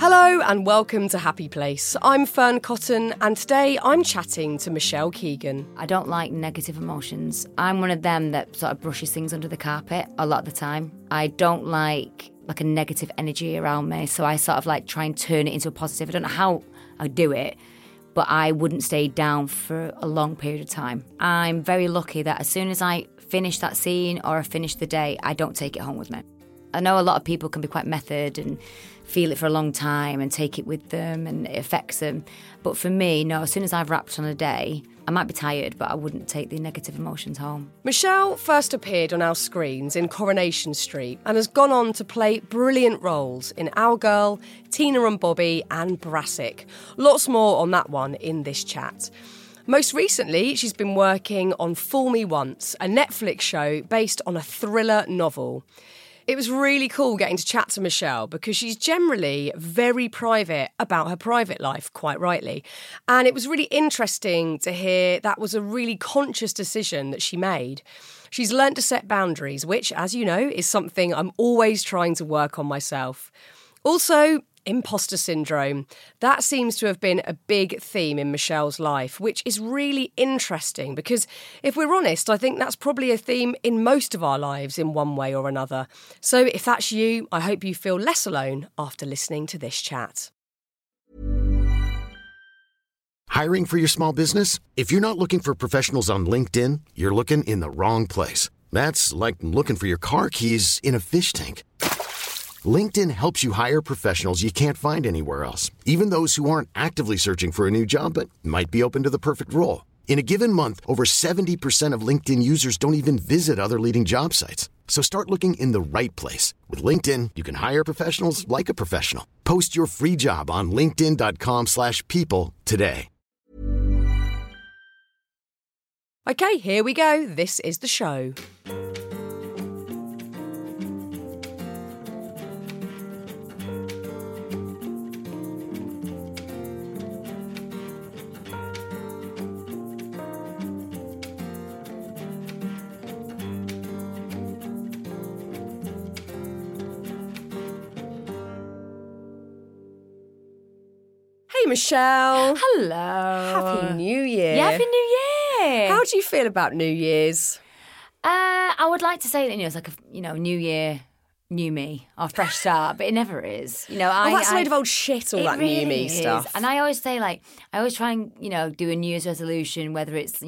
Hello and welcome to Happy Place. I'm Fern Cotton and today I'm chatting to Michelle Keegan. I don't like negative emotions. I'm one of them that sort of brushes things under the carpet a lot of the time. I don't like a negative energy around me, so I sort of like try and turn it into a positive. I don't know how I do it, but I wouldn't stay down for a long period of time. I'm very lucky that as soon as I finish that scene or I finish the day, I don't take it home with me. I know a lot of people can be quite method and feel it for a long time and take it with them and it affects them. But for me, no, as soon as I've wrapped on a day, I might be tired, but I wouldn't take the negative emotions home. Michelle first appeared on our screens in Coronation Street and has gone on to play brilliant roles in Our Girl, Tina and Bobby and Brassic. Lots more on that one in this chat. Most recently, she's been working on Fool Me Once, a Netflix show based on a thriller novel. It was really cool getting to chat to Michelle because she's generally very private about her private life, quite rightly. And it was really interesting to hear that was a really conscious decision that she made. She's learnt to set boundaries, which, as you know, is something I'm always trying to work on myself. Also, imposter syndrome. That seems to have been a big theme in Michelle's life, which is really interesting because if we're honest, I think that's probably a theme in most of our lives in one way or another. So if that's you, I hope you feel less alone after listening to this chat. Hiring for your small business? If you're not looking for professionals on LinkedIn, you're looking in the wrong place. That's like looking for your car keys in a fish tank. LinkedIn helps you hire professionals you can't find anywhere else, even those who aren't actively searching for a new job but might be open to the perfect role. In a given month, over 70% of LinkedIn users don't even visit other leading job sites. So start looking in the right place. With LinkedIn, you can hire professionals like a professional. Post your free job on linkedin.com/people today. OK, here we go. This is the show. Hey, Michelle. Hello. Happy New Year. Yeah, Happy New Year. How do you feel about New Year's? I would like to say that, it's like a, New Year, new me, or fresh start, but it never is. That's a load of old shit, all that really new me is. stuff. And I always say, I always try and, do a New Year's resolution, whether it's,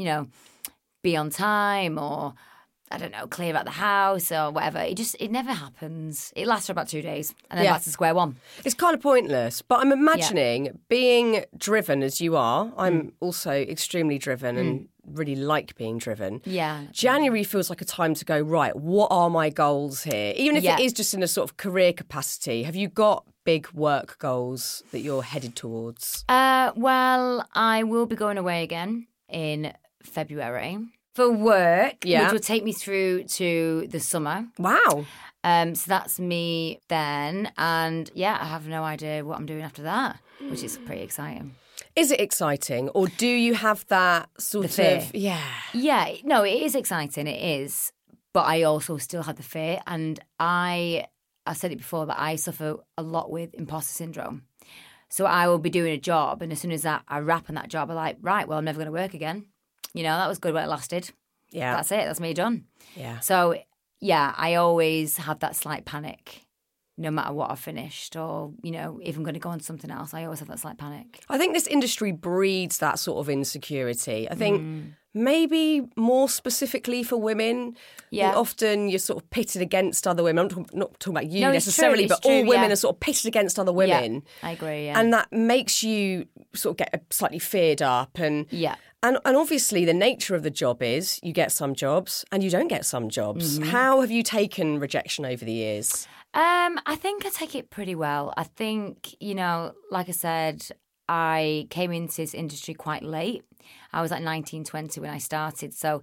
be on time or, I don't know, clear out the house or whatever. It never happens. It lasts for about 2 days and then back to square one. It's kind of pointless, but I'm imagining being driven as you are. I'm also extremely driven and really like being driven. Yeah. January feels like a time to go, right, what are my goals here? Even if it is just in a sort of career capacity, have you got big work goals that you're headed towards? Well, I will be going away again in February for work, which will take me through to the summer. Wow. So that's me then. And I have no idea what I'm doing after that, which is pretty exciting. Is it exciting, or do you have that sort of fear? Yeah, no, it is exciting, it is. But I also still have the fear. And I said it before that I suffer a lot with imposter syndrome. So I will be doing a job, and as soon as I wrap on that job, I'm like, right, well, I'm never going to work again. That was good while it lasted. Yeah. That's it. That's me done. Yeah. So, I always have that slight panic, no matter what I've finished or, if I'm going to go on to something else, I always have that slight panic. I think this industry breeds that sort of insecurity. I think maybe more specifically for women. Yeah. Often you're sort of pitted against other women. I'm not talking about you No, necessarily, it's but true, all women are sort of pitted against other women. Yeah, I agree, yeah. And that makes you sort of get slightly feared up. And obviously the nature of the job is you get some jobs and you don't get some jobs. How have you taken rejection over the years? I think I take it pretty well. I think, like I said, I came into this industry quite late. I was like 19, 20 when I started. So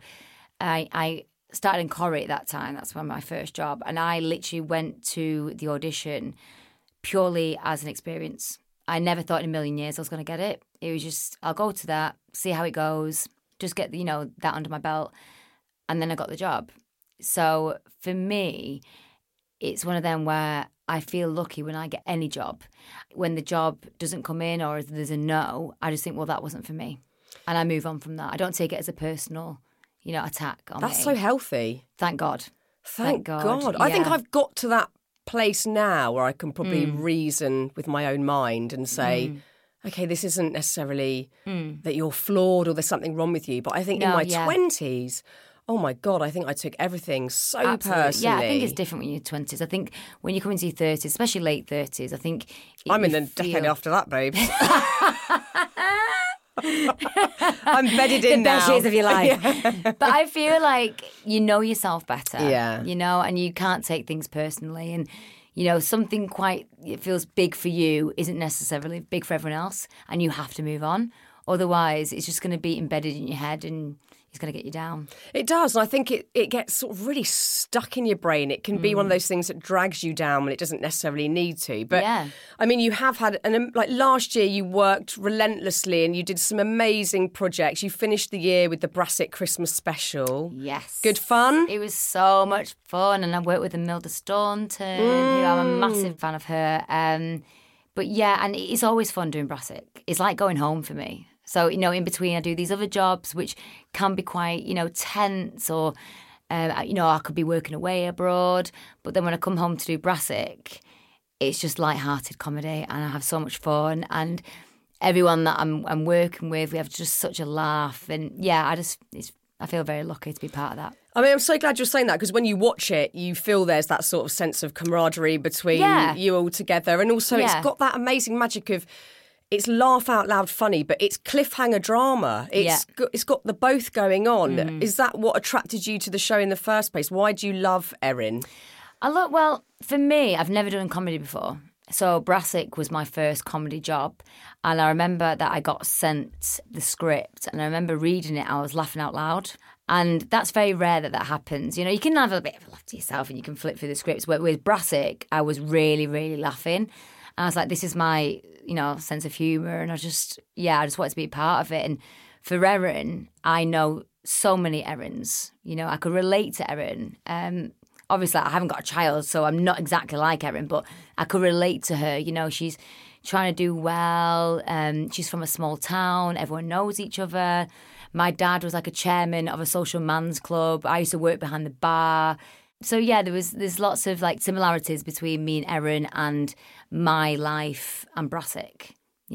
I started in Corrie at that time. That's my first job. And I literally went to the audition purely as an experience. I never thought in a million years I was going to get it. It was just, I'll go to that, see how it goes, just get, that under my belt. And then I got the job. So for me, it's one of them where I feel lucky when I get any job. When the job doesn't come in or there's a no, I just think, well, that wasn't for me. And I move on from that. I don't take it as a personal, attack on me. That's so healthy. Thank God. Thank God. I think I've got to that place now where I can probably reason with my own mind and say, okay, this isn't necessarily that you're flawed or there's something wrong with you. But I think in my 20s, oh my God, I think I took everything so personally. Yeah, I think it's different when you're 20s. I think when you come into your 30s, especially late 30s, I think... I'm in the decade after that, babe. I'm bedded in now. The best years of your life. But I feel like you know yourself better. Yeah. And you can't take things personally. And, something it feels big for you isn't necessarily big for everyone else. And you have to move on. Otherwise, it's just going to be embedded in your head and it's going to get you down. It does. And I think it gets sort of really stuck in your brain. It can be one of those things that drags you down when it doesn't necessarily need to. But, I mean, you have had, like last year you worked relentlessly and you did some amazing projects. You finished the year with the Brassic Christmas special. Yes. Good fun? It was so much fun. And I worked with Imelda Staunton, who I'm a massive fan of her. But yeah, and it's always fun doing Brassic. It's like going home for me. So, in between I do these other jobs, which can be quite, tense or, I could be working away abroad. But then when I come home to do Brassic, it's just light-hearted comedy and I have so much fun. And everyone that I'm working with, we have just such a laugh. And yeah, I feel very lucky to be part of that. I mean, I'm so glad you're saying that because when you watch it, you feel there's that sort of sense of camaraderie between you all together. And also it's got that amazing magic of... It's laugh out loud funny, but it's cliffhanger drama. It's got the both going on. Is that what attracted you to the show in the first place? Why do you love Erin? Well, for me, I've never done comedy before. So Brassic was my first comedy job. And I remember that I got sent the script and I remember reading it. I was laughing out loud. And that's very rare that happens. You can have a bit of a laugh to yourself and you can flip through the scripts. But with Brassic, I was really, really laughing. And I was like, this is my, sense of humour. And I just wanted to be a part of it. And for Erin, I know so many Erins. I could relate to Erin. Obviously, I haven't got a child, so I'm not exactly like Erin, but I could relate to her. She's trying to do well. She's from a small town. Everyone knows each other. My dad was like a chairman of a social man's club. I used to work behind the bar. So yeah, there's lots of like similarities between me and Erin and my life and Brassic,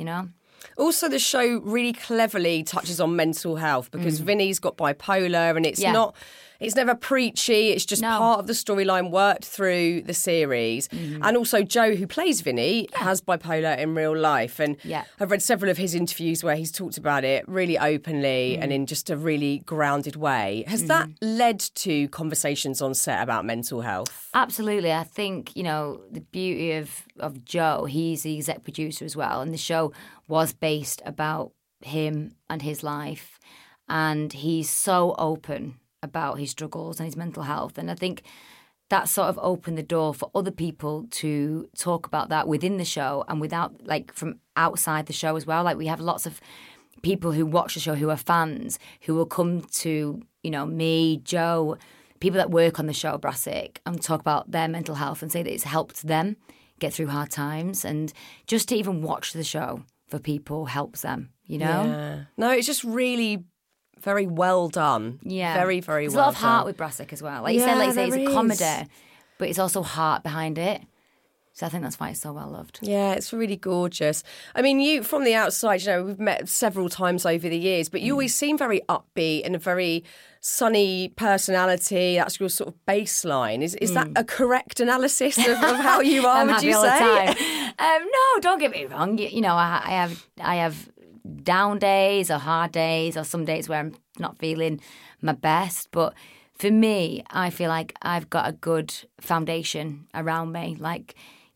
Also, the show really cleverly touches on mental health because Vinny's got bipolar and it's never preachy. It's just part of the storyline worked through the series. And also Joe, who plays Vinny, has bipolar in real life. And I've read several of his interviews where he's talked about it really openly and in just a really grounded way. Has that led to conversations on set about mental health? Absolutely. I think, the beauty of Joe, he's the exec producer as well. And the show was based about him and his life. And he's so open about his struggles and his mental health. And I think that sort of opened the door for other people to talk about that within the show and without, like, from outside the show as well. Like, we have lots of people who watch the show who are fans who will come to, me, Joe, people that work on the show, Brassic, and talk about their mental health and say that it's helped them get through hard times. And just to even watch the show for people helps them, Yeah. No, it's just really very well done. Yeah. Very, very There's well done. There's a lot of heart with Brassic as well. Like you said, it's a comedy, but it's also heart behind it. So I think that's why it's so well loved. Yeah, it's really gorgeous. I mean, you, from the outside, we've met several times over the years, but you always seem very upbeat and a very sunny personality. That's your sort of baseline. Is that a correct analysis of how you are, would you say? All the time. No, don't get me wrong. I have down days or hard days or some days where I'm not feeling my best. But for me, I feel like I've got a good foundation around me. Like,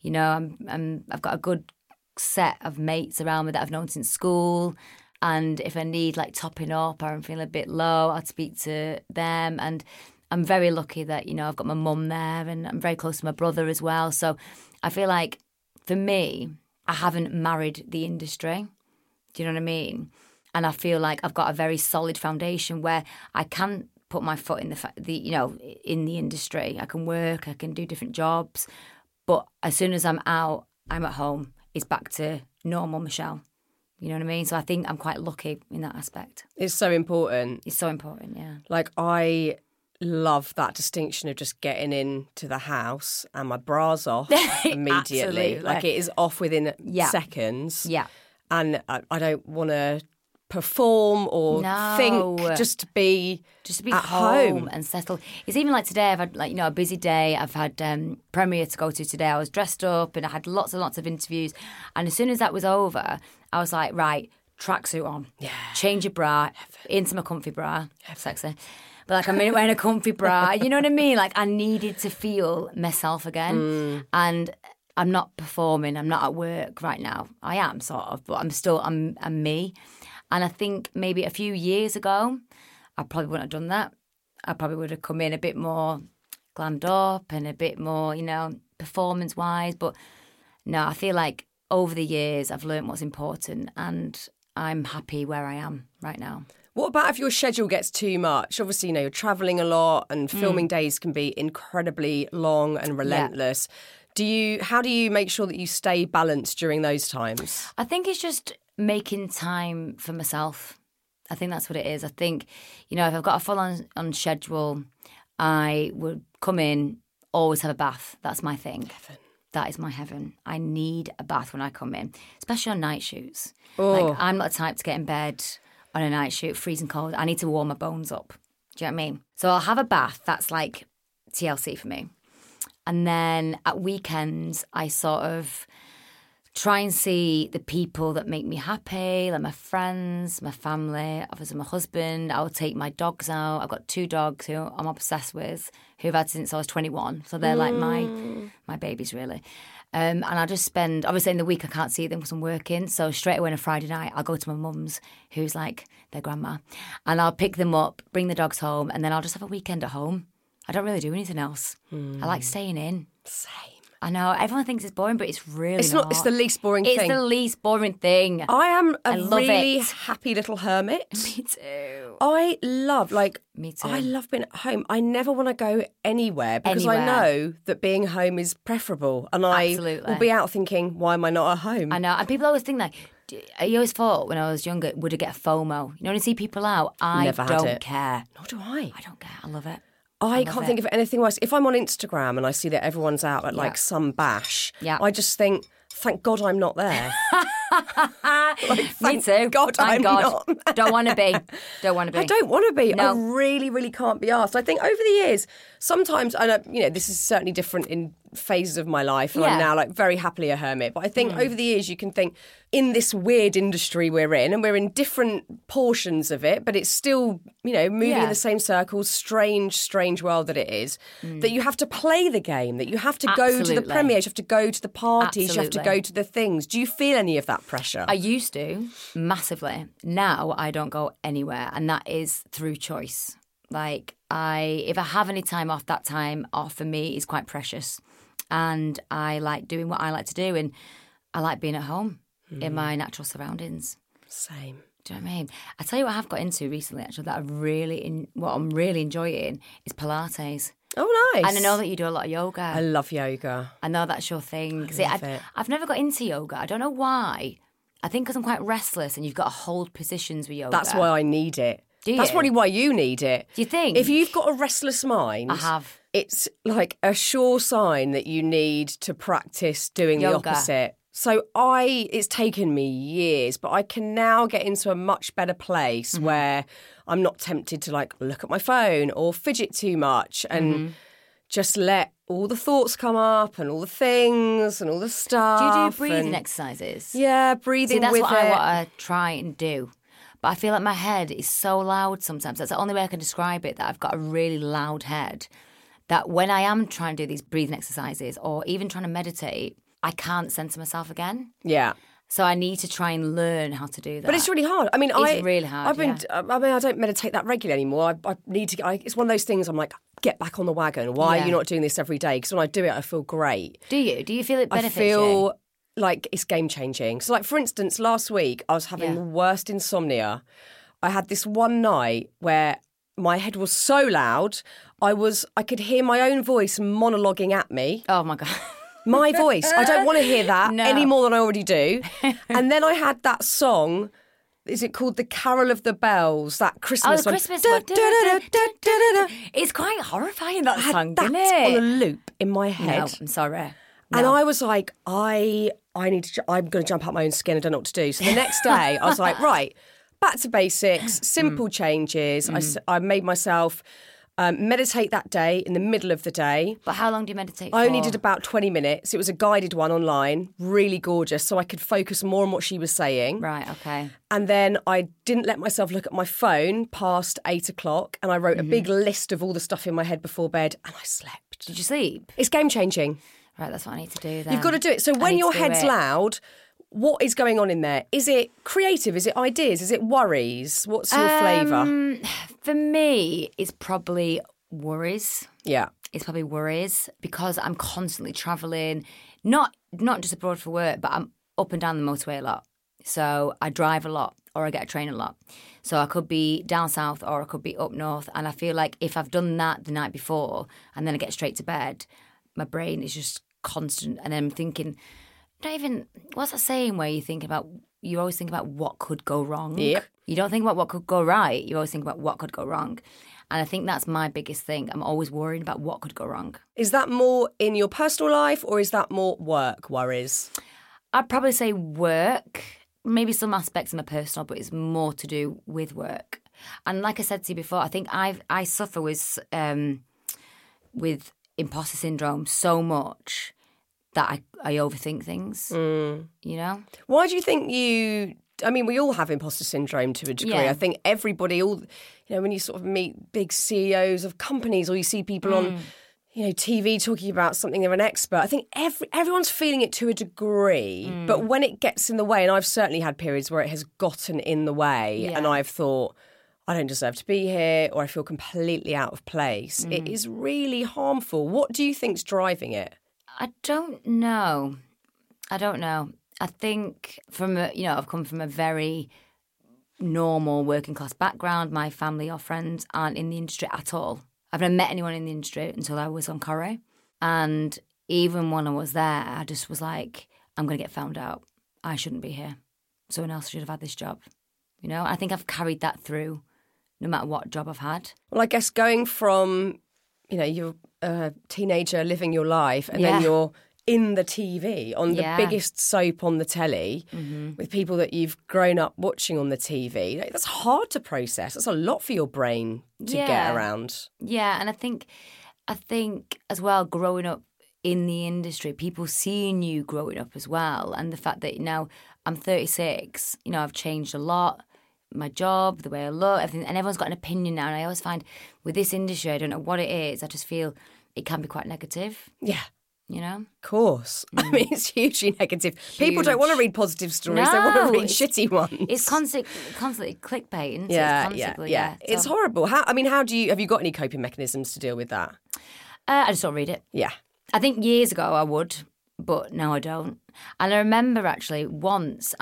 I've got a good set of mates around me that I've known since school. And if I need like topping up or I'm feeling a bit low, I'd speak to them. And I'm very lucky that, I've got my mum there and I'm very close to my brother as well. So I feel like for me, I haven't married the industry. Do you know what I mean? And I feel like I've got a very solid foundation where I can put my foot in in the industry. I can work, I can do different jobs. But as soon as I'm out, I'm at home. It's back to normal Michelle. You know what I mean? So I think I'm quite lucky in that aspect. It's so important. It's so important, yeah. Like, I love that distinction of just getting into the house and my bra's off immediately. Absolutely. Like, it is off within seconds. Yeah. And I don't want to perform or think, just to be at home and settled. It's even like today. I've had a busy day. I've had premiere to go to today. I was dressed up and I had lots and lots of interviews. And as soon as that was over, I was like, right, tracksuit on, change your bra into my comfy bra, sexy. But like, I'm wearing a comfy bra. You know what I mean? Like, I needed to feel myself again, and I'm not performing. I'm not at work right now. I am sort of, but I'm me. And I think maybe a few years ago, I probably wouldn't have done that. I probably would have come in a bit more glammed up and a bit more, performance-wise. But no, I feel like over the years, I've learned what's important and I'm happy where I am right now. What about if your schedule gets too much? Obviously, you're travelling a lot and filming days can be incredibly long and relentless. Yeah. How do you make sure that you stay balanced during those times? I think it's just making time for myself. I think that's what it is. I think, if I've got a full-on schedule, I would come in, always have a bath. That's my thing. Heaven. That is my heaven. I need a bath when I come in, especially on night shoots. Oh. Like, I'm not the type to get in bed on a night shoot, freezing cold. I need to warm my bones up. Do you know what I mean? So I'll have a bath. That's like TLC for me. And then at weekends, I sort of try and see the people that make me happy, like my friends, my family, obviously my husband. I'll take my dogs out. I've got 2 dogs who I'm obsessed with, who I've had since I was 21. So they're like my babies, really. And I just spend, obviously in the week I can't see them because I'm working. So straight away on a Friday night, I'll go to my mum's, who's like their grandma. And I'll pick them up, bring the dogs home, and then I'll just have a weekend at home. I don't really do anything else. I like staying in. Same. I know, everyone thinks it's boring, but it's really not. It's the least boring thing. It's the least boring thing. I am a really happy little hermit. Me too. I love, Me too. I love being at home. I never want to go anywhere because I know that being home is preferable. And I will be out thinking, why am I not at home? I know. And people always think I always thought when I was younger, would I get a FOMO? When I see people out, I don't care. Nor do I. I don't care. I love it. I can't think of anything worse. If I'm on Instagram and I see that everyone's out at some bash, I just think, thank God I'm not there. Me too. God, thank God. Not. Don't want to be. Don't want to be. I don't want to be. No. I really, really can't be asked. I think over the years, sometimes, I know, this is certainly different in phases of my life, and I'm now very happily a hermit. But I think over the years, you can think in this weird industry we're in, and we're in different portions of it, but it's still, moving in the same circles, strange world that it is, that you have to play the game, that you have to go to the premieres, you have to go to the parties, you have to go to the things. Do you feel any of that pressure? I used to, massively. Now I don't go anywhere, and that is through choice. If I have any time off, that time off for me is quite precious. And I like doing what I like to do, and I like being at home in my natural surroundings. Same. Do you know what I mean? I tell you what I have got into recently, actually, that what I'm really enjoying is Pilates. Oh, nice. And I know that you do a lot of yoga. I love yoga. I know that's your thing. I've never got into yoga. I don't know why. I think because I'm quite restless and you've got to hold positions with yoga. That's why I need it. Do you? That's probably why you need it. Do you think? If you've got a restless mind, I have. It's like a sure sign that you need to practice doing yoga. The opposite. So it's taken me years, but I can now get into a much better place where I'm not tempted to look at my phone or fidget too much and just let all the thoughts come up and all the things and all the stuff. Do you do breathing exercises? Yeah, breathing with it. See, that's what I want to try and do. But I feel like my head is so loud sometimes. That's the only way I can describe it, that I've got a really loud head, that when I am trying to do these breathing exercises or even trying to meditate, I can't center myself again. Yeah. So I need to try and learn how to do that. But it's really hard. I mean, it's really hard. I don't meditate that regularly anymore. I need to. It's one of those things. I'm like, get back on the wagon. Why are you not doing this every day? Because when I do it, I feel great. Do you? Do you feel it benefits you? I feel like it's game changing. So, for instance, last week I was having the worst insomnia. I had this one night where my head was so loud, I could hear my own voice monologuing at me. Oh my God. My voice. I don't want to hear that any more than I already do. And then I had that song. Is it called The Carol of the Bells? That Christmas the one. Christmas one. It's quite horrifying, that song, isn't it? on a loop in my head. No, I'm sorry. No. And I was like, I'm going to jump out my own skin. I don't know what to do. So the next day, I was like, right, back to basics, simple changes. I made myself meditate that day in the middle of the day. But how long do you meditate for? I only did about 20 minutes. It was a guided one online, really gorgeous, so I could focus more on what she was saying. Right, okay. And then I didn't let myself look at my phone past 8 o'clock, and I wrote a big list of all the stuff in my head before bed, and I slept. Did you sleep? It's game-changing. Right, that's what I need to do then. You've got to do it. So when your head's loud, what is going on in there? Is it creative? Is it ideas? Is it worries? What's your flavour? For me, it's probably worries. Yeah. It's probably worries because I'm constantly travelling, not just abroad for work, but I'm up and down the motorway a lot. So I drive a lot or I get a train a lot. So I could be down south or I could be up north. And I feel like if I've done that the night before and then I get straight to bed, my brain is just constant. And then I'm thinking, what's that saying where you always think about what could go wrong? Yep. You don't think about what could go right. You always think about what could go wrong. And I think that's my biggest thing. I'm always worrying about what could go wrong. Is that more in your personal life or is that more work worries? I'd probably say work. Maybe some aspects of my personal, but it's more to do with work. And like I said to you before, I think I suffer with imposter syndrome so much that I overthink things, you know? Why do you think we all have imposter syndrome to a degree. Yeah. I think everybody, when you sort of meet big CEOs of companies or you see people on, TV talking about something they're an expert, I think everyone's feeling it to a degree. But when it gets in the way, and I've certainly had periods where it has gotten in the way and I've thought, I don't deserve to be here or I feel completely out of place. It is really harmful. What do you think's driving it? I don't know. I think I've come from a very normal working class background. My family or friends aren't in the industry at all. I've never met anyone in the industry until I was on Corrie. And even when I was there, I just was like, I'm going to get found out. I shouldn't be here. Someone else should have had this job. I think I've carried that through no matter what job I've had. Well, I guess going from, you're a teenager living your life and then you're in the TV, on the biggest soap on the telly, with people that you've grown up watching on the TV. That's hard to process. That's a lot for your brain to get around. Yeah, and I think as well, growing up in the industry, people seeing you growing up as well, and the fact that now I'm 36, I've changed a lot. My job, the way I look, everything, and everyone's got an opinion now. And I always find with this industry, I don't know what it is, I just feel it can be quite negative. Yeah. Of course. I mean, it's hugely negative. People don't want to read positive stories. They want to read shitty ones. It's constantly clickbait, isn't it? Yeah. It's horrible. Have you got any coping mechanisms to deal with that? I just don't read it. Yeah. I think years ago I would, but now I don't. And I remember actually once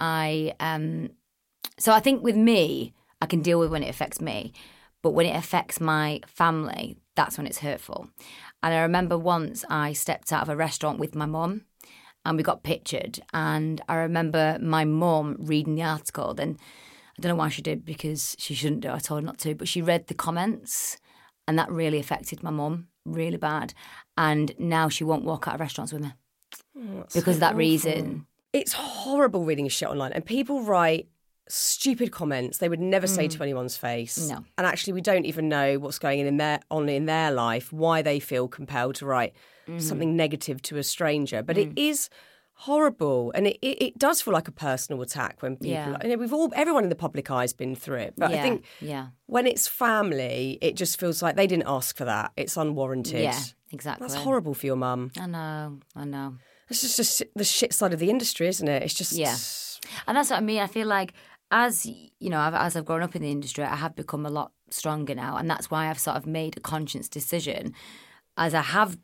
so I think with me, I can deal with when it affects me, but when it affects my family, that's when it's hurtful. And I remember once I stepped out of a restaurant with my mum and we got pictured, and I remember my mum reading the article. Then I don't know why she did, because she shouldn't do. I told her not to, but she read the comments and that really affected my mum really bad. And now she won't walk out of restaurants with me because of that reason. It's horrible reading shit online, and people write stupid comments they would never say to anyone's face. No. And actually we don't even know what's going on in their life, why they feel compelled to write something negative to a stranger. But it is horrible, and it does feel like a personal attack when people everyone in the public eye has been through it. But I think when it's family, it just feels like they didn't ask for that. It's unwarranted. Yeah, exactly. That's horrible for your mum. I know. It's just the shit side of the industry, isn't it? It's just... Yeah. And that's what I mean. I feel like as I've grown up in the industry, I have become a lot stronger now. And that's why I've sort of made a conscious decision, as I have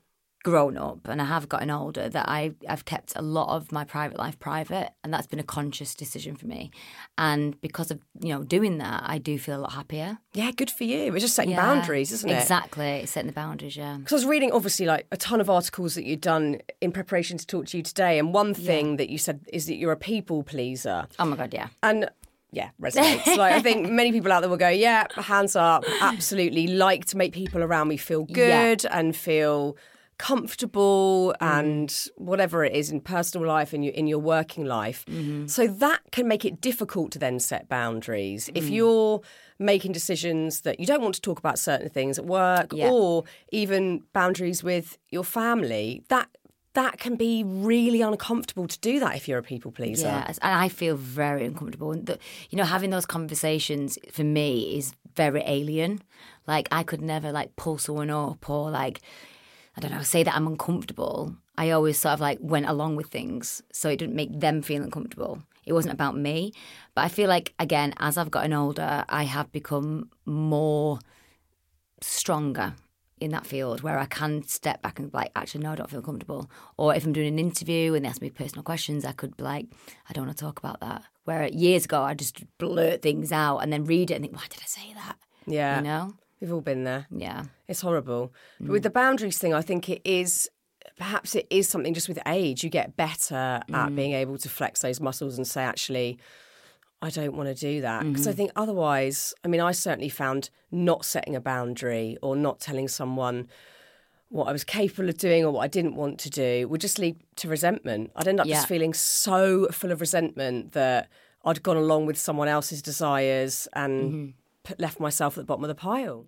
grown up and I have gotten older that I've kept a lot of my private life private, and that's been a conscious decision for me. And because of, doing that, I do feel a lot happier. Yeah, good for you. It's just setting boundaries, isn't it? Exactly. It's setting the boundaries, yeah. Because I was reading, obviously, like a ton of articles that you'd done in preparation to talk to you today. And one thing that you said is that you're a people pleaser. Oh, my God, yeah. And yeah, resonates. Like, I think many people out there will go, yeah, hands up, absolutely. Like to make people around me feel good and feel comfortable and whatever it is in personal life and in your working life. So that can make it difficult to then set boundaries. If you're making decisions that you don't want to talk about certain things at work or even boundaries with your family, that can be really uncomfortable to do that if you're a people pleaser. Yeah, and I feel very uncomfortable. And having those conversations for me is very alien. Like, I could never pull someone up or I don't know, say that I'm uncomfortable. I always sort of went along with things, so it didn't make them feel uncomfortable. It wasn't about me. But I feel like, again, as I've gotten older, I have become more stronger in that field where I can step back and be like, actually, no, I don't feel comfortable. Or if I'm doing an interview and they ask me personal questions, I could be like, I don't want to talk about that. Where years ago, I just blurt things out and then read it and think, why did I say that? Yeah. We've all been there. Yeah. It's horrible. But with the boundaries thing, I think perhaps it is something just with age. You get better at being able to flex those muscles and say, actually, I don't want to do that. Because I think otherwise, I certainly found not setting a boundary or not telling someone what I was capable of doing or what I didn't want to do would just lead to resentment. I'd end up just feeling so full of resentment that I'd gone along with someone else's desires and left myself at the bottom of the pile.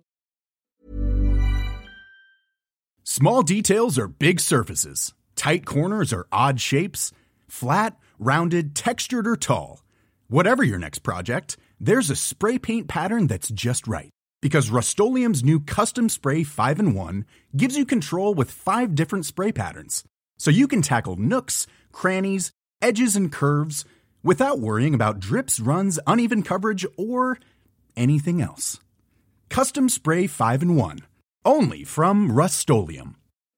Small details are big surfaces. Tight corners are odd shapes. Flat, rounded, textured, or tall. Whatever your next project, there's a spray paint pattern that's just right. Because Rust-Oleum's new Custom Spray 5-in-1 gives you control with 5 different spray patterns. So you can tackle nooks, crannies, edges, and curves without worrying about drips, runs, uneven coverage, or anything else. Custom Spray 5-in-1. Only from Rust-Oleum.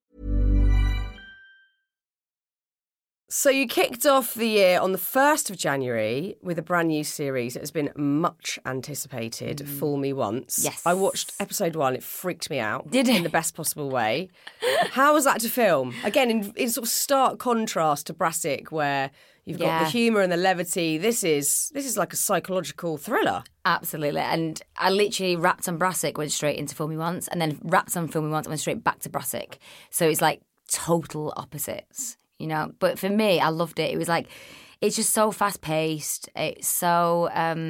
So you kicked off the year on the 1st of January with a brand new series that has been much anticipated, Fool Me Once. Yes. I watched episode 1. It freaked me out. Did it? In the best possible way. How was that to film? Again, in sort of stark contrast to Brassic, where you've got the humour and the levity. This is like a psychological thriller. Absolutely. And I literally wrapped on Brassic, went straight into Fool Me Once, and then wrapped on Fool Me Once and went straight back to Brassic. So it's like total opposites. But for me, I loved it. It was it's just so fast paced. It's so,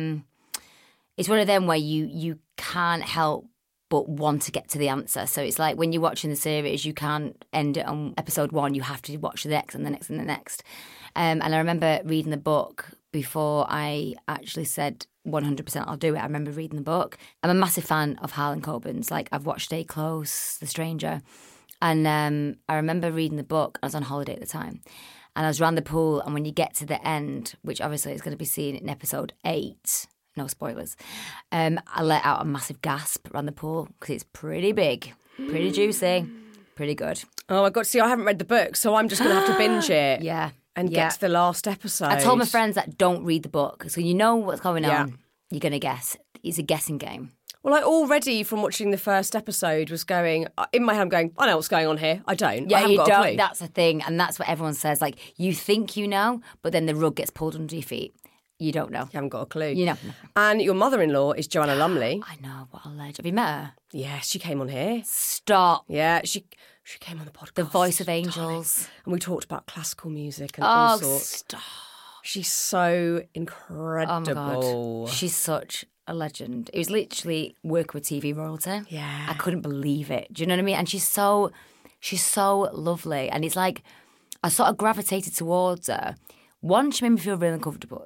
it's one of them where you can't help but want to get to the answer. So it's like when you're watching the series, you can't end it on episode 1. You have to watch the next and the next and the next. And I remember reading the book before I actually said 100% I'll do it. I remember reading the book. I'm a massive fan of Harlan Coben's. I've watched Stay Close, The Stranger. And I remember reading the book. I was on holiday at the time. And I was around the pool. And when you get to the end, which obviously is going to be seen in episode 8, no spoilers, I let out a massive gasp around the pool because it's pretty big, pretty juicy, pretty good. Oh, my God. See, I haven't read the book, so I'm just going to have to binge it. Yeah. And get to the last episode. I told my friends that don't read the book. So you know what's going on. You're going to guess. It's a guessing game. Well, I already, from watching the first episode, was going, in my head, I'm going, I know what's going on here. I don't. Yeah, I haven't you got don't. a clue. That's the thing. And that's what everyone says. You think you know, but then the rug gets pulled under your feet. You don't know. You haven't got a clue. You know. And your mother-in-law is Joanna Lumley. I know. What a legend. Have you met her? Yeah, she came on here. Stop. Yeah, she came on the podcast. The voice of angels. And we talked about classical music and all sorts. Stop. She's so incredible. Oh, my God. She's such a legend. It was literally work with TV royalty. Yeah. I couldn't believe it. Do you know what I mean? And she's so lovely. And it's like I sort of gravitated towards her. One, she made me feel really uncomfortable.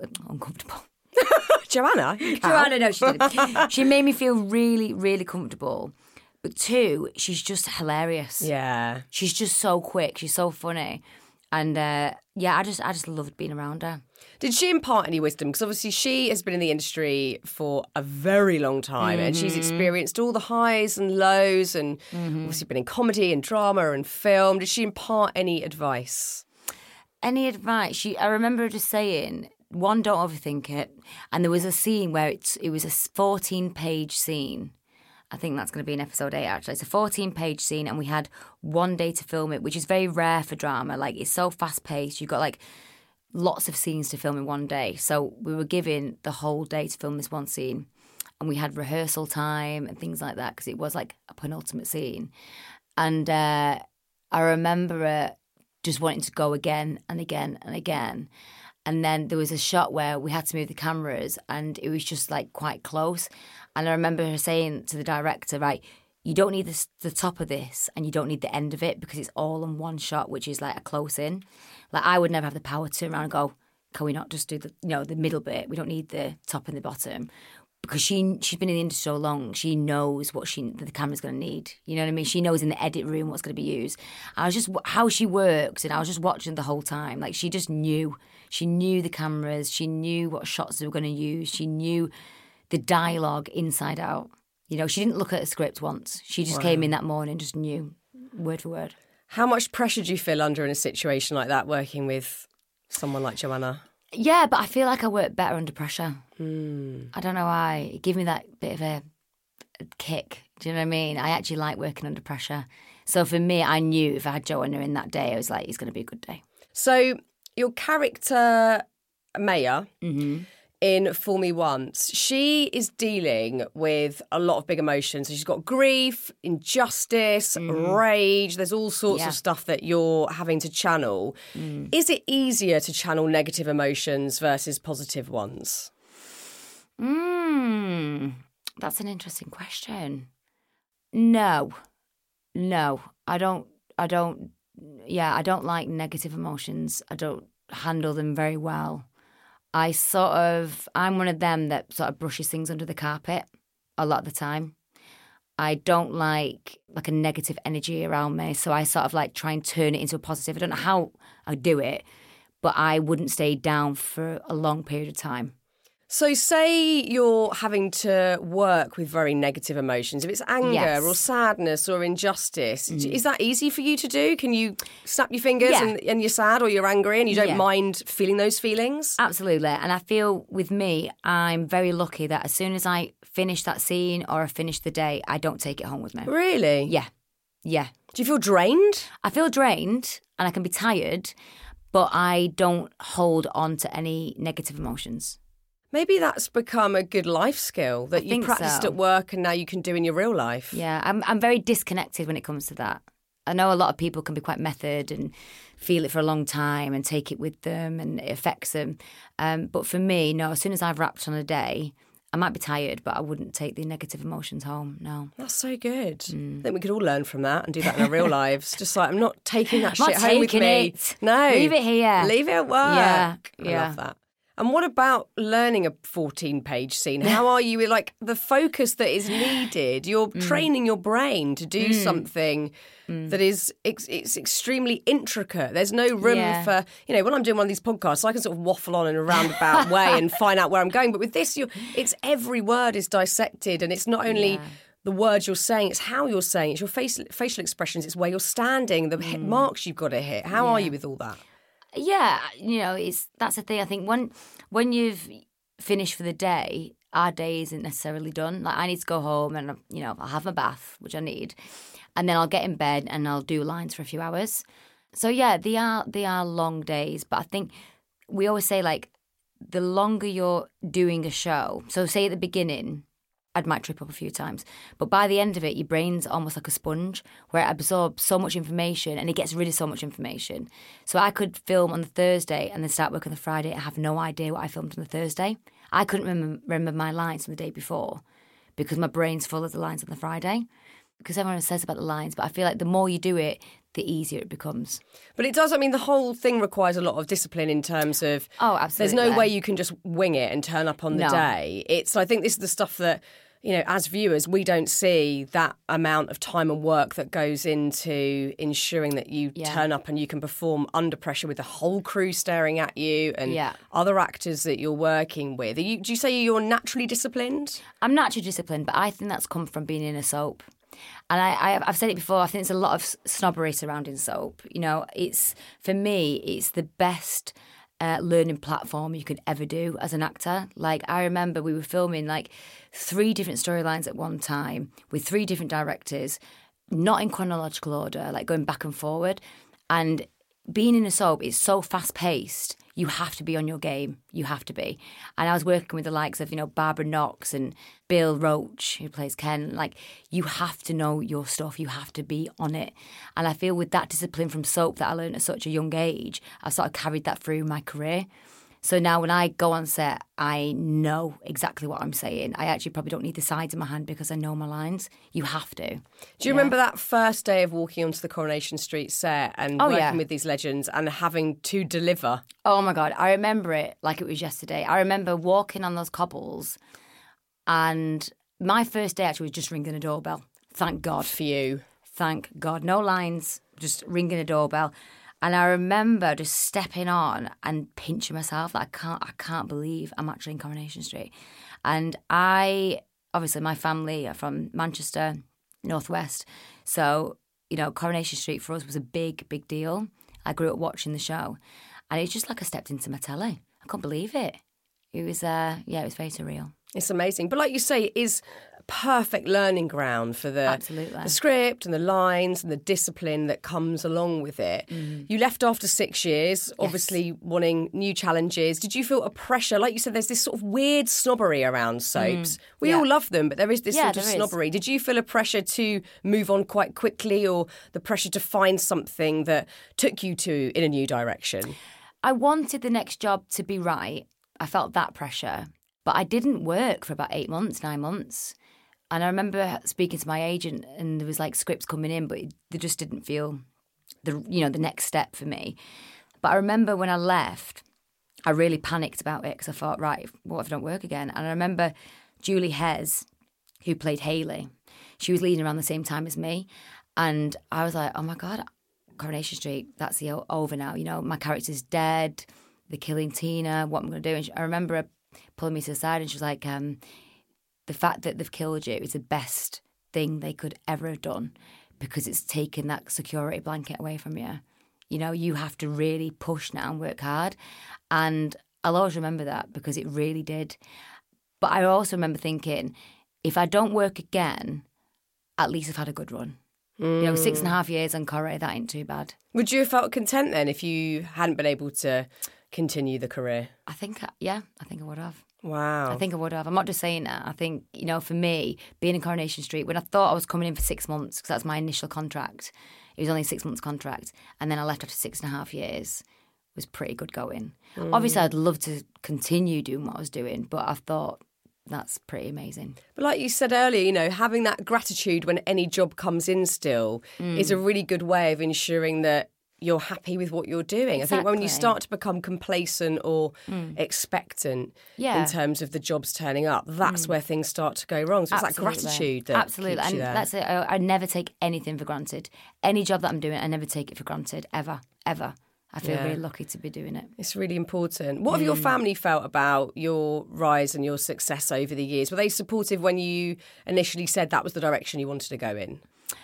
Joanna? Joanna, no, she didn't. She made me feel really, really comfortable. But 2, she's just hilarious. Yeah. She's just so quick. She's so funny. And I just loved being around her. Did she impart any wisdom? Because obviously she has been in the industry for a very long time and she's experienced all the highs and lows and obviously been in comedy and drama and film. Did she impart any advice? Any advice? I remember her just saying, one, don't overthink it. And there was a scene where it was a 14-page scene. I think that's going to be in episode 8, actually. It's a 14-page scene, and we had one day to film it, which is very rare for drama. Like, it's so fast-paced. You've got, like, lots of scenes to film in one day. So we were given the whole day to film this one scene. And we had rehearsal time and things like that because it was, like, a penultimate scene. And I remember just wanting to go again and again and again. And then there was a shot where we had to move the cameras and it was just like quite close. And I remember her saying to the director, right, you don't need the top of this and you don't need the end of it because it's all in one shot, which is like a close in. Like I would never have the power to turn around and go, can we not just do the middle bit? We don't need the top and the bottom. Because she's been in the industry so long, she knows what the camera's going to need. You know what I mean? She knows in the edit room what's going to be used. I was just how she works, and I was just watching the whole time. Like she just knew. She knew the cameras. She knew what shots they were going to use. She knew the dialogue inside out. You know, she didn't look at a script once. She just came in that morning and just knew word for word. How much pressure do you feel under in a situation like that, working with someone like Joanna? Yeah, but I feel like I work better under pressure. I don't know why. It gave me that bit of a kick. Do you know what I mean? I actually like working under pressure. So for me, I knew if I had Joanna in that day, I was like, it's going to be a good day. So your character, Maya, in Fool Me Once, she is dealing with a lot of big emotions. So she's got grief, injustice, rage. There's all sorts of stuff that you're having to channel. Is it easier to channel negative emotions versus positive ones? That's an interesting question. No, I don't like negative emotions. I don't handle them very well. I'm one of them that sort of brushes things under the carpet a lot of the time. I don't like a negative energy around me, so I sort of like try and turn it into a positive. I don't know how I do it, but I wouldn't stay down for a long period of time. So say you're having to work with very negative emotions. If it's anger or sadness or injustice, is that easy for you to do? Can you snap your fingers and you're sad or you're angry and you don't mind feeling those feelings? Absolutely. And I feel with me, I'm very lucky that as soon as I finish that scene or I finish the day, I don't take it home with me. Really? Yeah. Do you feel drained? I feel drained and I can be tired, but I don't hold on to any negative emotions. Maybe that's become a good life skill that you practiced at work and now you can do in your real life. Yeah, I'm very disconnected when it comes to that. I know a lot of people can be quite method and feel it for a long time and take it with them and it affects them. But for me, no, as soon as I've wrapped on a day, I might be tired, but I wouldn't take the negative emotions home, no. That's so good. I think we could all learn from that and do that in our real lives. Just like, I'm not taking that shit home with me. No. Leave it here. Leave it at work. Yeah. I love that. And what about learning a 14-page scene? How are you with, like, the focus that is needed? You're training your brain to do something that is it's extremely intricate. There's no room for, when I'm doing one of these podcasts, I can sort of waffle on in a roundabout way and find out where I'm going. But with this, it's every word is dissected, and it's not only the words you're saying, it's how you're saying, it's your facial expressions, it's where you're standing, the hit marks you've got to hit. How are you with all that? Yeah, that's the thing. I think when you've finished for the day, our day isn't necessarily done. Like I need to go home and I'll have my bath, which I need, and then I'll get in bed and I'll do lines for a few hours. So yeah, they are long days, but I think we always say like the longer you're doing a show. So say at the beginning, I might trip up a few times. But by the end of it, your brain's almost like a sponge where it absorbs so much information and it gets rid of so much information. So I could film on the Thursday and then start work on the Friday and have no idea what I filmed on the Thursday. I couldn't remember my lines from the day before because my brain's full of the lines on the Friday. Because everyone says about the lines, but I feel like the more you do it, the easier it becomes. But it does, the whole thing requires a lot of discipline in terms of... Oh, absolutely. There's no way you can just wing it and turn up on the day. I think this is the stuff that as viewers, we don't see that amount of time and work that goes into ensuring that you turn up and you can perform under pressure with the whole crew staring at you and other actors that you're working with. Do you say you're naturally disciplined? I'm naturally disciplined, but I think that's come from being in a soap. And I've said it before, I think there's a lot of snobbery surrounding soap. For me, it's the best learning platform you could ever do as an actor. Like, I remember we were filming 3 different storylines at one time with 3 different directors, not in chronological order, going back and forward. And being in a soap, it's so fast-paced. You have to be on your game. You have to be. And I was working with the likes of, Barbara Knox and Bill Roach, who plays Ken. You have to know your stuff. You have to be on it. And I feel with that discipline from soap that I learned at such a young age, I've sort of carried that through my career. So now when I go on set, I know exactly what I'm saying. I actually probably don't need the sides of my hand because I know my lines. You have to. Do you remember that first day of walking onto the Coronation Street set and working with these legends and having to deliver? Oh, my God. I remember it like it was yesterday. I remember walking on those cobbles and my first day actually was just ringing a doorbell. Thank God. For you. Thank God. No lines, just ringing a doorbell. And I remember just stepping on and pinching myself. I can't believe I'm actually in Coronation Street. And obviously my family are from Manchester, Northwest. So, Coronation Street for us was a big, big deal. I grew up watching the show. And it's just like I stepped into my telly. I couldn't believe it. It was, it was very surreal. It's amazing. But like you say, it is a perfect learning ground for the script and the lines and the discipline that comes along with it. You left after 6 years, obviously wanting new challenges. Did you feel a pressure? Like you said, there's this sort of weird snobbery around soaps. We all love them, but there is this sort of snobbery. Did you feel a pressure to move on quite quickly or the pressure to find something that took you in a new direction? I wanted the next job to be right. I felt that pressure. But I didn't work for about 8 months, 9 months. And I remember speaking to my agent and there was scripts coming in, but they just didn't feel the next step for me. But I remember when I left, I really panicked about it because I thought, right, what if I don't work again? And I remember Julie Hez, who played Hayley, she was leaving around the same time as me. And I was like, oh my God, Coronation Street, that's over now. My character's dead, they're killing Tina, what am I going to do? And I remember her pulling me to the side and she was like, the fact that they've killed you is the best thing they could ever have done because it's taken that security blanket away from you. You have to really push now and work hard. And I'll always remember that because it really did. But I also remember thinking, if I don't work again, at least I've had a good run. 6.5 years on Corrie, that ain't too bad. Would you have felt content then if you hadn't been able to continue the career? I think I would have. Wow. I think I would have. I'm not just saying that. I think, for me, being in Coronation Street, when I thought I was coming in for 6 months, because that's my initial contract, it was only a 6 months contract, and then I left after 6.5 years, was pretty good going. Obviously, I'd love to continue doing what I was doing, but I thought that's pretty amazing. But like you said earlier, having that gratitude when any job comes in still is a really good way of ensuring that you're happy with what you're doing. Exactly. I think when you start to become complacent or expectant in terms of the jobs turning up, that's where things start to go wrong. So it's that gratitude that keeps you there. And that's it. I never take anything for granted. Any job that I'm doing, I never take it for granted, ever, ever. I feel really lucky to be doing it. It's really important. What have your family felt about your rise and your success over the years? Were they supportive when you initially said that was the direction you wanted to go in?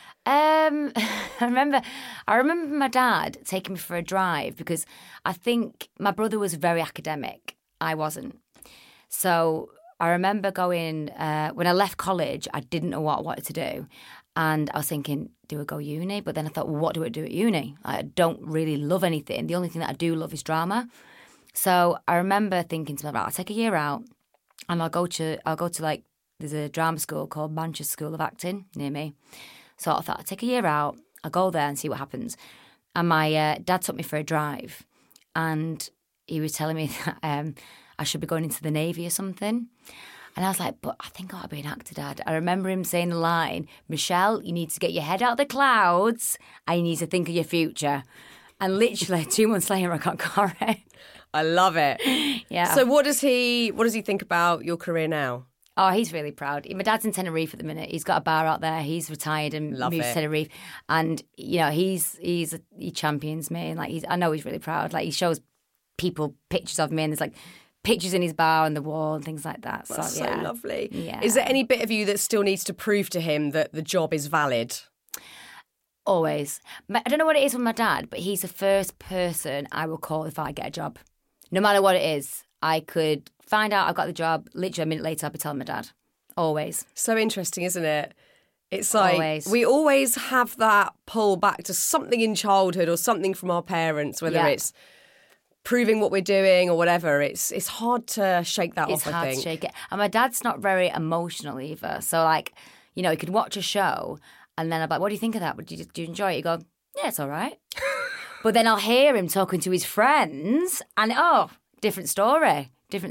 I remember my dad taking me for a drive because I think my brother was very academic. I wasn't. So I remember going, when I left college, I didn't know what I wanted to do. And I was thinking, do I go uni? But then I thought, well, what do I do at uni? I don't really love anything. The only thing that I do love is drama. So I remember thinking to myself, right, I'll take a year out and I'll go to there's a drama school called Manchester School of Acting near me. So I thought, I'll take a year out, I'll go there and see what happens. And my dad took me for a drive and he was telling me that I should be going into the Navy or something. And I was like, but I think I ought to be an actor, Dad. I remember him saying the line, Michelle, you need to get your head out of the clouds and you need to think of your future. And literally 2 months later, I got Corrie. I love it. Yeah. So what does he think about your career now? Oh, he's really proud. My dad's in Tenerife at the minute. He's got a bar out there. He's retired and moved to Tenerife. And, you know, he champions me. And, like, I know he's really proud. Like, he shows people pictures of me and there's, like, pictures in his bar on the wall and things like that. That's so lovely. Yeah. Is there any bit of you that still needs to prove to him that the job is valid? Always. I don't know what it is with my dad, but he's the first person I will call if I get a job. No matter what it is. I could find out I've got the job. Literally a minute later, I'll be telling my dad. Always. So interesting, isn't it? It's like Always. We always have that pull back to something in childhood or something from our parents, whether it's proving what we're doing or whatever. It's hard to shake that off, I think. It's hard to shake it. And my dad's not very emotional either. So, like, you know, he could watch a show and then I'm like, what do you think of that? Do you enjoy it? You go, yeah, it's all right. But then I'll hear him talking to his friends and, different story.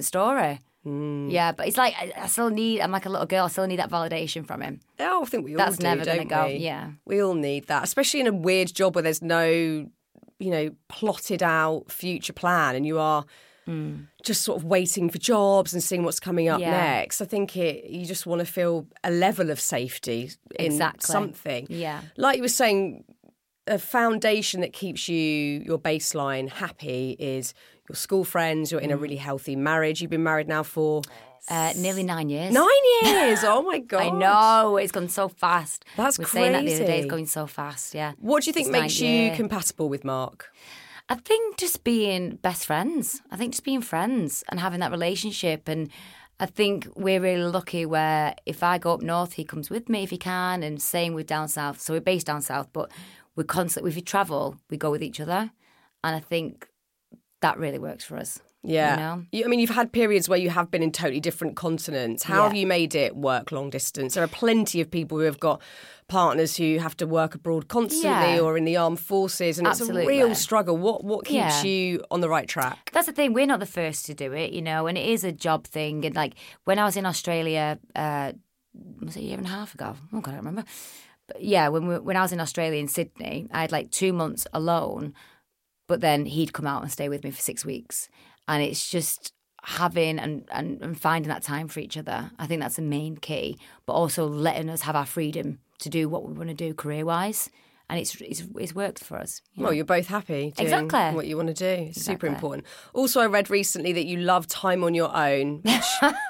Yeah, but it's like, I'm like a little girl, I still need that validation from him. Oh, I think we all That's do, never going to go, yeah. We all need that, especially in a weird job where there's no, you know, plotted out future plan and you are just sort of waiting for jobs and seeing what's coming up next. I think you just want to feel a level of safety in something. Yeah. Like you were saying, a foundation that keeps your baseline happy is your school friends, you're in a really healthy marriage. You've been married now for... nearly 9 years. 9 years? Oh, my God. I know. It's gone so fast. That's We're crazy. saying that the other day. It's going so fast, yeah. What do you think makes you compatible with Mark? I think just being best friends. I think just being friends and having that relationship. And I think we're really lucky where if I go up north, he comes with me if he can. And same with down south. So we're based down south, but we're constantly, if we travel, we go with each other. And I think that really works for us. Yeah. You know? I mean, you've had periods where you have been in totally different continents. How have you made it work long distance? There are plenty of people who have got partners who have to work abroad constantly or in the armed forces, and it's a real struggle. What keeps you on the right track? That's the thing. We're not the first to do it, you know, and it is a job thing. And like when I was in Australia, was it a year and a half ago? Oh, God, I don't remember. But yeah, when I was in Australia in Sydney, I had like 2 months alone, but then he'd come out and stay with me for 6 weeks. And it's just having and finding that time for each other. I think that's the main key, but also letting us have our freedom to do what we want to do career-wise. And it's worked for us. You know? Well, you're both happy doing what you want to do. It's super important. Also, I read recently that you love time on your own, which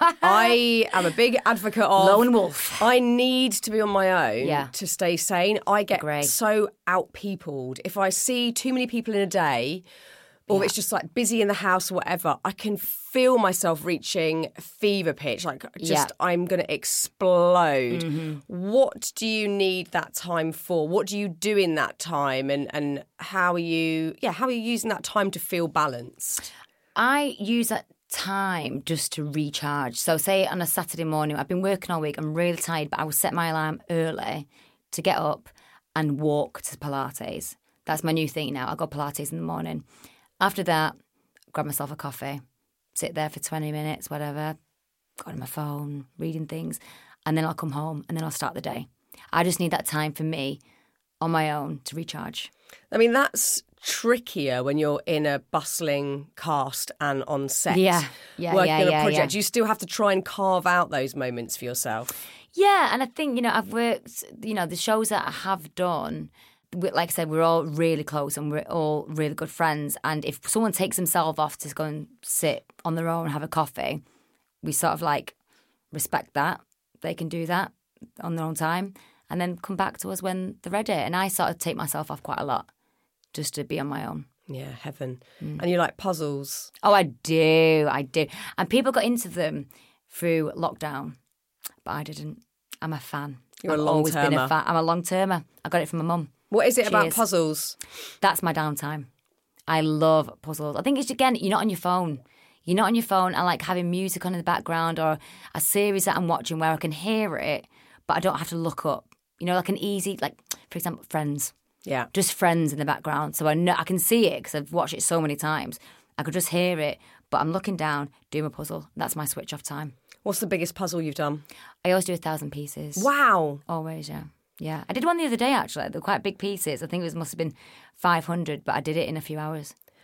I am a big advocate of. Lone wolf. I need to be on my own to stay sane. I get so out-peopled. If I see too many people in a day, or it's just like busy in the house or whatever, I can feel myself reaching fever pitch. Like I'm going to explode. Mm-hmm. What do you need that time for? What do you do in that time? And how are you using that time to feel balanced? I use that time just to recharge. So say on a Saturday morning, I've been working all week, I'm really tired, but I will set my alarm early to get up and walk to Pilates. That's my new thing now. I go Pilates in the morning. After that, grab myself a coffee, sit there for 20 minutes, whatever, go on my phone, reading things, and then I'll come home and then I'll start the day. I just need that time for me on my own to recharge. I mean, that's trickier when you're in a bustling cast and on set working on a project. You still have to try and carve out those moments for yourself. Yeah, and I think, you know, I've worked, you know, the shows that I have done, like I said, we're all really close and we're all really good friends. And if someone takes themselves off to go and sit on their own and have a coffee, we sort of like respect that. They can do that on their own time and then come back to us when they're ready. And I sort of take myself off quite a lot just to be on my own. Yeah, heaven. And you like puzzles? Oh, I do. And people got into them through lockdown, but I didn't. I'm a fan. You're a long-termer. Always been a fan. I'm a long-termer. I got it from my mum. What is it about puzzles? That's my downtime. I love puzzles. I think it's, again, you're not on your phone. You're not on your phone. I like having music on in the background or a series that I'm watching where I can hear it, but I don't have to look up. You know, like an easy, like, for example, Friends. Yeah. Just Friends in the background. So I know I can see it because I've watched it so many times. I could just hear it, but I'm looking down, doing my puzzle. That's my switch off time. What's the biggest puzzle you've done? I always do 1,000 pieces. Wow. Always, yeah. Yeah, I did one the other day, actually. They were quite big pieces. I think must have been 500, but I did it in a few hours.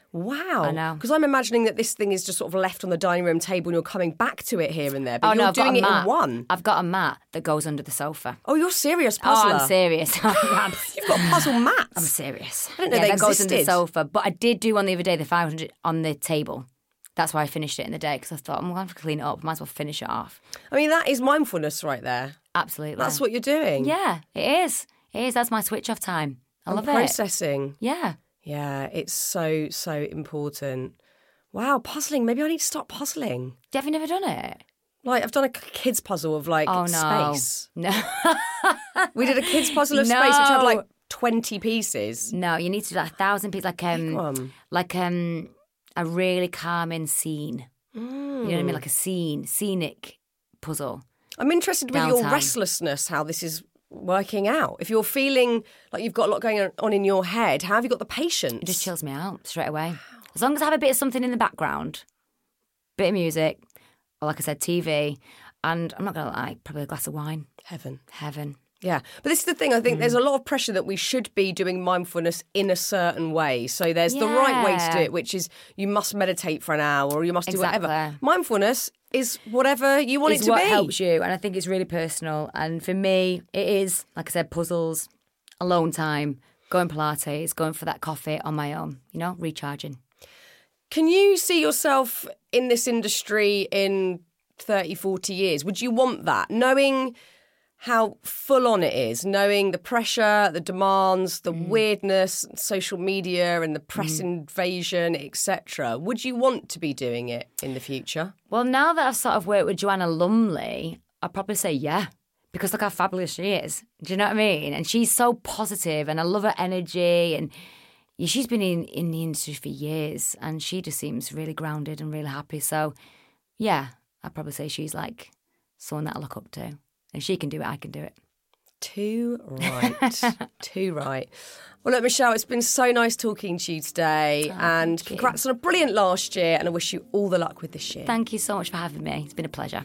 Wow. I know. Because I'm imagining that this thing is just sort of left on the dining room table and you're coming back to it here and there. But you're I've got doing a it mat. in one. I've got a mat that goes under the sofa. Oh, you're serious puzzler. Oh, I'm serious. You've got puzzle mats. I'm serious. I didn't know they that goes under the existed. sofa. But I did do one the other day, the 500 on the table. That's why I finished it in the day, because I thought, I'm going to have to clean it up. Might as well finish it off. I mean, that is mindfulness right there. Absolutely. That's what you're doing. Yeah, it is. It is. That's my switch off time. I love it. Processing. Yeah. Yeah, it's so, so important. Wow, puzzling. Maybe I need to start puzzling. Have you never done it? Like, I've done a kids' puzzle of, like, Oh, no. space. No. We did a kids' puzzle of No. space, which had, like, 20 pieces. No, you need to do like 1,000 pieces, like a really calming scene. You know what I mean? Like a scenic puzzle. I'm interested with your Downtime. restlessness, how this is working out. If you're feeling like you've got a lot going on in your head, how have you got the patience? It just chills me out straight away. As long as I have a bit of something in the background, bit of music, or like I said, TV, and I'm not going to lie, probably a glass of wine. Heaven. Yeah. But this is the thing. I think there's a lot of pressure that we should be doing mindfulness in a certain way. So there's the right way to do it, which is you must meditate for an hour or you must do whatever. Exactly. Mindfulness is whatever you want it to what be. helps you, and I think it's really personal. And for me, it is, like I said, puzzles, alone time, going Pilates, going for that coffee on my own, you know, recharging. Can you see yourself in this industry in 30, 40 years? Would you want that? Knowing how full on it is, knowing the pressure, the demands, the weirdness, social media and the press invasion, etc. Would you want to be doing it in the future? Well, now that I've sort of worked with Joanna Lumley, I'd probably say yeah. Because look how fabulous she is. Do you know what I mean? And she's so positive and I love her energy. And she's been in the industry for years and she just seems really grounded and really happy. So, yeah, I'd probably say she's like someone that I look up to. And she can do it, I can do it. Too right. Too right. Well, look, Michelle, it's been so nice talking to you today. And congrats on a brilliant last year. And I wish you all the luck with this year. Thank you so much for having me. It's been a pleasure.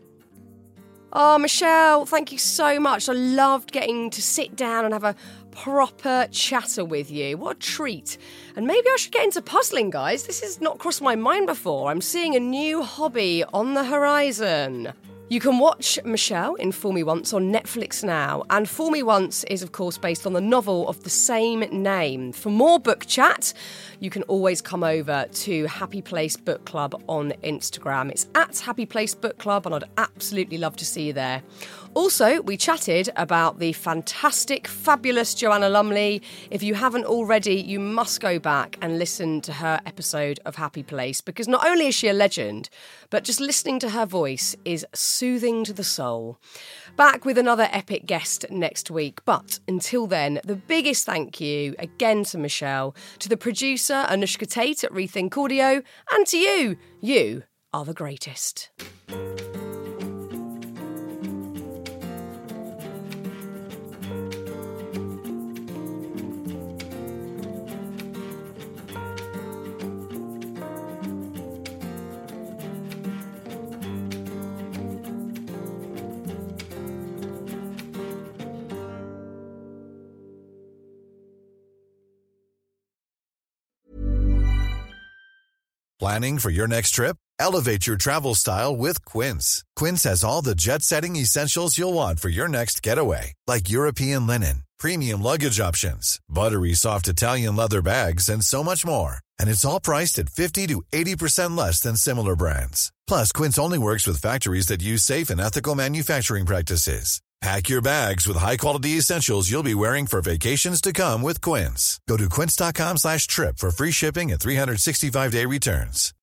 Oh, Michelle, thank you so much. I loved getting to sit down and have a proper chatter with you. What a treat. And maybe I should get into puzzling, guys. This has not crossed my mind before. I'm seeing a new hobby on the horizon. You can watch Michelle in Fool Me Once on Netflix now. And Fool Me Once is, of course, based on the novel of the same name. For more book chat, you can always come over to Happy Place Book Club on Instagram. It's at Happy Place Book Club, and I'd absolutely love to see you there. Also, we chatted about the fantastic, fabulous Joanna Lumley. If you haven't already, you must go back and listen to her episode of Happy Place, because not only is she a legend, but just listening to her voice is soothing to the soul. Back with another epic guest next week. But until then, the biggest thank you again to Michelle, to the producer Anushka Tate at Rethink Audio, and to you. You are the greatest. Planning for your next trip? Elevate your travel style with Quince. Quince has all the jet-setting essentials you'll want for your next getaway, like European linen, premium luggage options, buttery soft Italian leather bags, and so much more. And it's all priced at 50 to 80% less than similar brands. Plus, Quince only works with factories that use safe and ethical manufacturing practices. Pack your bags with high-quality essentials you'll be wearing for vacations to come with Quince. Go to quince.com/trip for free shipping and 365-day returns.